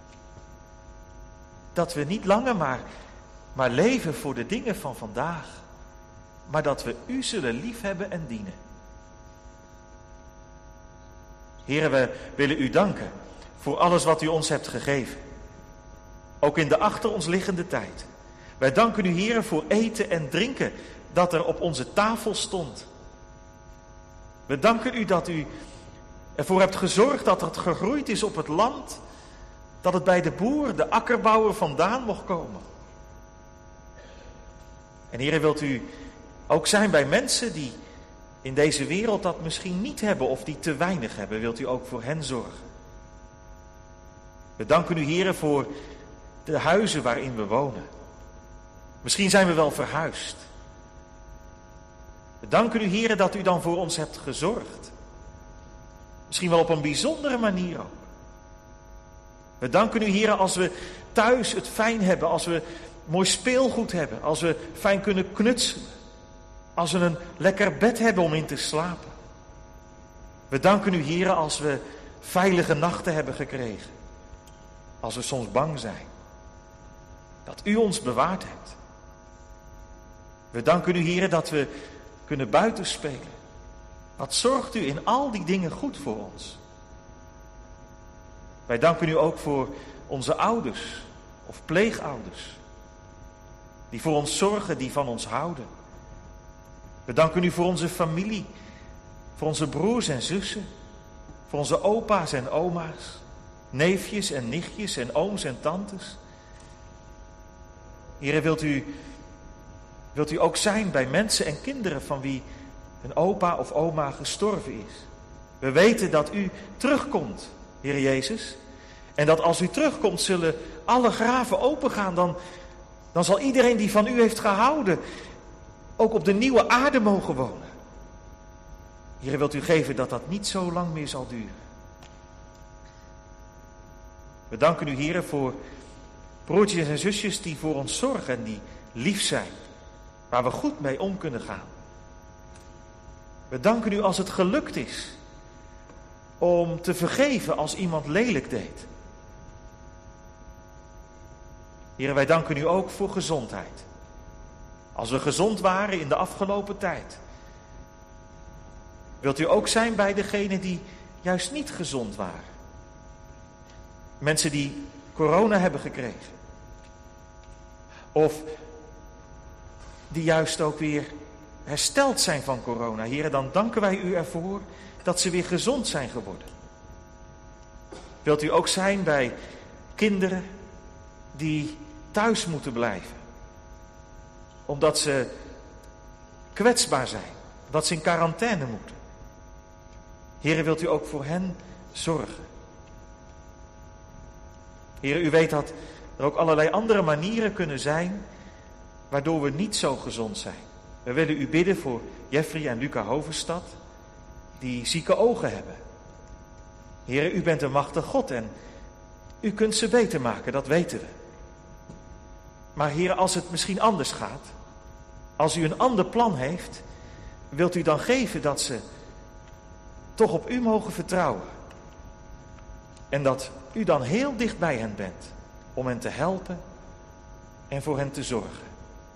Dat we niet langer maar leven voor de dingen van vandaag. Maar dat we u zullen liefhebben en dienen. Heere, we willen u danken voor alles wat u ons hebt gegeven. Ook in de achter ons liggende tijd. Wij danken u, Heere, voor eten en drinken dat er op onze tafel stond. We danken u dat u ervoor hebt gezorgd dat het gegroeid is op het land. Dat het bij de boer, de akkerbouwer vandaan mocht komen. En Heere, wilt u ook zijn bij mensen die in deze wereld dat misschien niet hebben of die te weinig hebben. Wilt u ook voor hen zorgen. We danken u, Heere, voor de huizen waarin we wonen. Misschien zijn we wel verhuisd. We danken u, Heere, dat u dan voor ons hebt gezorgd. Misschien wel op een bijzondere manier ook. We danken u, Heere, als we thuis het fijn hebben, als we mooi speelgoed hebben, als we fijn kunnen knutselen, als we een lekker bed hebben om in te slapen. We danken u, Heere, als we veilige nachten hebben gekregen, als we soms bang zijn, dat u ons bewaard hebt. We danken u, Heere, dat we kunnen buitenspelen. Wat zorgt u in al die dingen goed voor ons? Wij danken u ook voor onze ouders of pleegouders. Die voor ons zorgen, die van ons houden. We danken u voor onze familie. Voor onze broers en zussen. Voor onze opa's en oma's. Neefjes en nichtjes en ooms en tantes. Heere, wilt u ook zijn bij mensen en kinderen van wie een opa of oma gestorven is. We weten dat u terugkomt, Heer Jezus. En dat als u terugkomt zullen alle graven opengaan. Dan zal iedereen die van u heeft gehouden ook op de nieuwe aarde mogen wonen. Heer, wilt u geven dat dat niet zo lang meer zal duren. We danken u, Heer, voor broertjes en zusjes die voor ons zorgen en die lief zijn. Waar we goed mee om kunnen gaan. We danken u als het gelukt is om te vergeven als iemand lelijk deed. Heer, wij danken u ook voor gezondheid. Als we gezond waren in de afgelopen tijd. Wilt u ook zijn bij degenen die juist niet gezond waren. Mensen die corona hebben gekregen. Of die juist ook weer hersteld zijn van corona. Heer, dan danken wij u ervoor dat ze weer gezond zijn geworden. Wilt u ook zijn bij kinderen die thuis moeten blijven. Omdat ze kwetsbaar zijn. Dat ze in quarantaine moeten. Heere, wilt u ook voor hen zorgen? Heere, u weet dat er ook allerlei andere manieren kunnen zijn waardoor we niet zo gezond zijn. We willen u bidden voor Jeffrey en Luca Hovenstad, die zieke ogen hebben. Heere, u bent een machtig God en u kunt ze beter maken, dat weten we. Maar Heere, als het misschien anders gaat, als u een ander plan heeft, wilt u dan geven dat ze toch op u mogen vertrouwen. En dat u dan heel dicht bij hen bent om hen te helpen en voor hen te zorgen.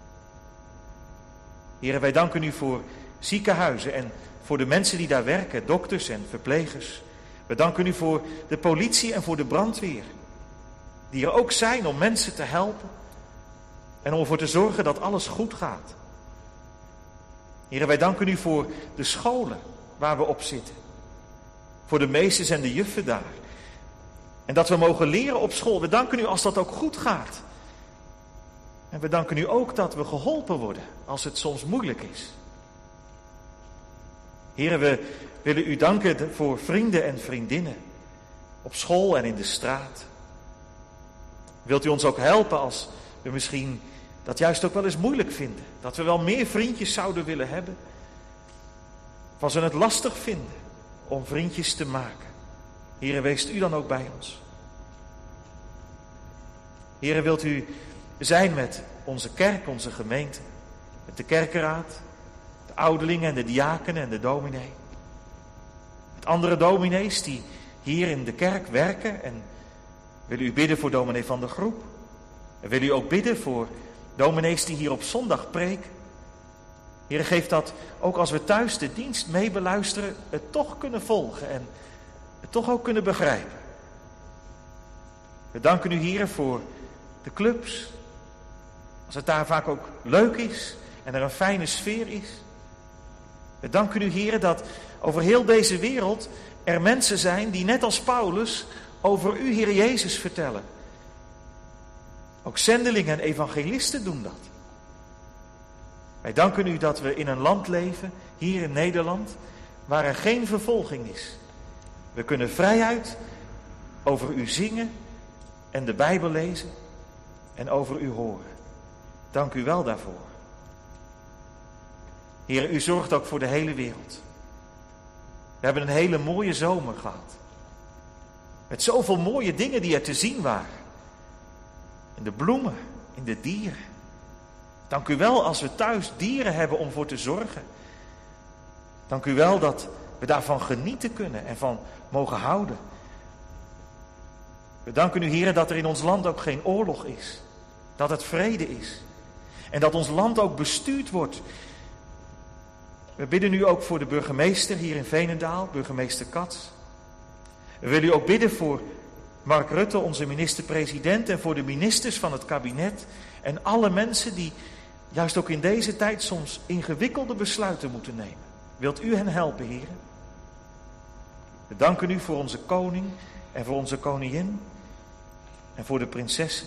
Heere, wij danken u voor ziekenhuizen en voor de mensen die daar werken, dokters en verplegers. We danken u voor de politie en voor de brandweer, die er ook zijn om mensen te helpen en om ervoor te zorgen dat alles goed gaat. Heere, wij danken u voor de scholen waar we op zitten, voor de meesters en de juffen daar. En dat we mogen leren op school. We danken u als dat ook goed gaat. En we danken u ook dat we geholpen worden als het soms moeilijk is. Heere, we willen u danken voor vrienden en vriendinnen op school en in de straat. Wilt u ons ook helpen als we misschien dat juist ook wel eens moeilijk vinden? Dat we wel meer vriendjes zouden willen hebben? Of als we het lastig vinden om vriendjes te maken? Heere, weest u dan ook bij ons. Heere, wilt u zijn met onze kerk, onze gemeente, met de kerkenraad, de ouderlingen en de diakenen en de dominee. Met andere dominees die hier in de kerk werken en wil u bidden voor dominee Van der Groep. En wil u ook bidden voor dominees die hier op zondag preken. Heere, geef dat ook als we thuis de dienst mee beluisteren, het toch kunnen volgen en het toch ook kunnen begrijpen. We danken u, Heere, voor de clubs. Als het daar vaak ook leuk is en er een fijne sfeer is. We danken u, Heere, dat over heel deze wereld er mensen zijn die net als Paulus over u, Heer Jezus, vertellen. Ook zendelingen en evangelisten doen dat. Wij danken u dat we in een land leven, hier in Nederland, waar er geen vervolging is. We kunnen vrijuit over u zingen en de Bijbel lezen en over u horen. Dank u wel daarvoor. Heer, u zorgt ook voor de hele wereld. We hebben een hele mooie zomer gehad. Met zoveel mooie dingen die er te zien waren. In de bloemen, in de dieren. Dank u wel als we thuis dieren hebben om voor te zorgen. Dank u wel dat we daarvan genieten kunnen en van mogen houden. We danken u, Heer, dat er in ons land ook geen oorlog is. Dat het vrede is. En dat ons land ook bestuurd wordt. We bidden u ook voor de burgemeester hier in Veenendaal, burgemeester Kats. We willen u ook bidden voor Mark Rutte, onze minister-president, en voor de ministers van het kabinet. En alle mensen die juist ook in deze tijd soms ingewikkelde besluiten moeten nemen. Wilt u hen helpen, Heer? We danken u voor onze koning en voor onze koningin en voor de prinsessen.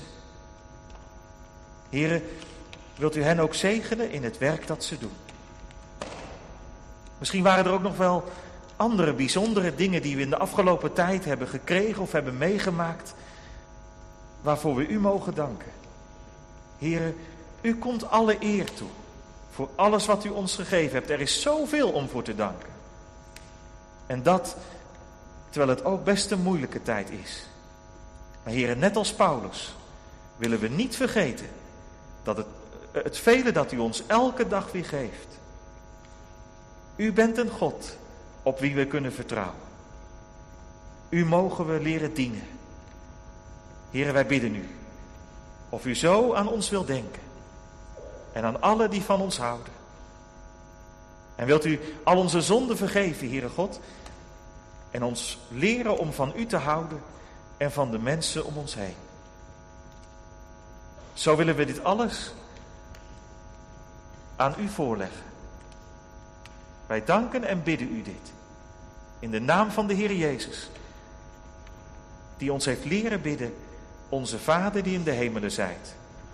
Heer, wilt u hen ook zegenen in het werk dat ze doen? Misschien waren er ook nog wel andere bijzondere dingen die we in de afgelopen tijd hebben gekregen of hebben meegemaakt, waarvoor we u mogen danken. Heer, u komt alle eer toe voor alles wat u ons gegeven hebt. Er is zoveel om voor te danken. En dat terwijl het ook best een moeilijke tijd is. Maar Heer, net als Paulus willen we niet vergeten dat het vele dat u ons elke dag weer geeft. U bent een God op wie we kunnen vertrouwen. U mogen we leren dienen. Heer, wij bidden u of u zo aan ons wilt denken en aan allen die van ons houden. En wilt u al onze zonden vergeven, Heere God, en ons leren om van u te houden en van de mensen om ons heen. Zo willen we dit alles aan u voorleggen. Wij danken en bidden u dit in de naam van de Heer Jezus, die ons heeft leren bidden, onze Vader die in de hemelen zijt.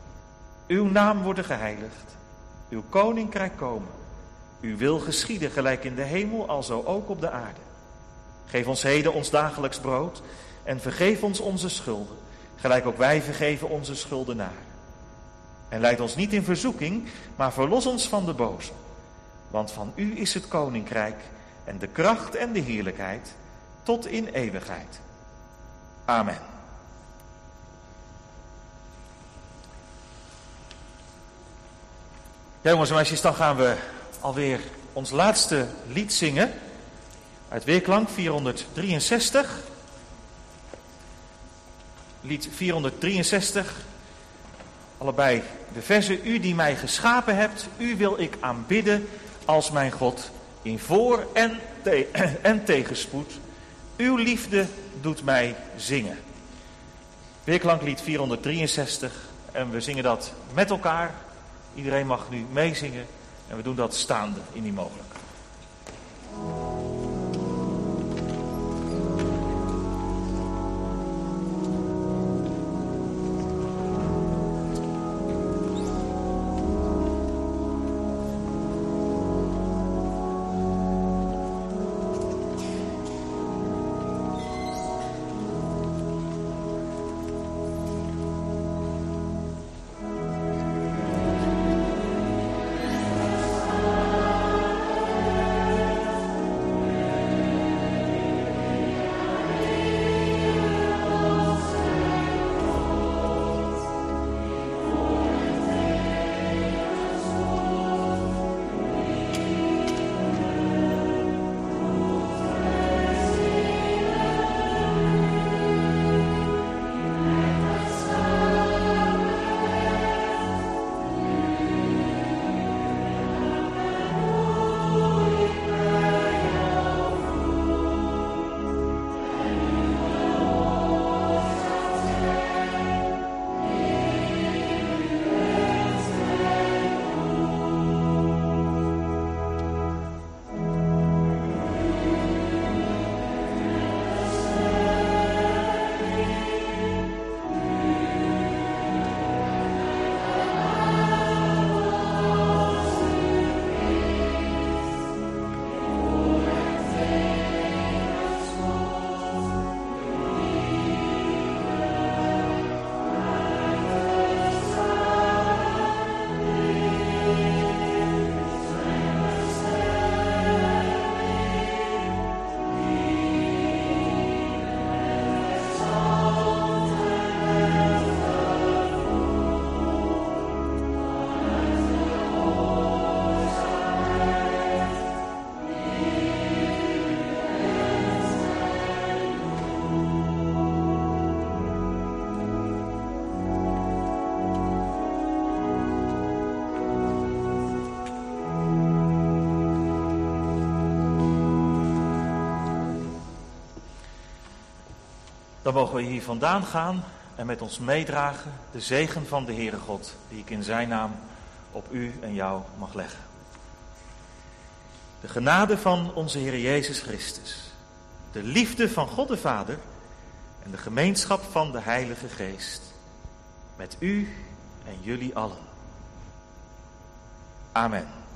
Uw naam worden geheiligd. Uw koninkrijk komen. Uw wil geschieden, gelijk in de hemel, alzo ook op de aarde. Geef ons heden ons dagelijks brood en vergeef ons onze schulden, gelijk ook wij vergeven onze schuldenaren. En leid ons niet in verzoeking, maar verlos ons van de boze. Want van u is het koninkrijk en de kracht en de heerlijkheid tot in eeuwigheid. Amen. Ja, jongens en meisjes, dan gaan we alweer ons laatste lied zingen. Uit Weerklank 463. Lied 463. Allebei de verzen. U die mij geschapen hebt, u wil ik aanbidden als mijn God. In voor- en tegenspoed. Uw liefde doet mij zingen. Weerklanklied 463. En we zingen dat met elkaar. Iedereen mag nu meezingen. En we doen dat staande, indien mogelijk. Dan mogen we hier vandaan gaan en met ons meedragen de zegen van de Heere God, die ik in zijn naam op u en jou mag leggen. De genade van onze Heer Jezus Christus, de liefde van God de Vader en de gemeenschap van de Heilige Geest met u en jullie allen. Amen.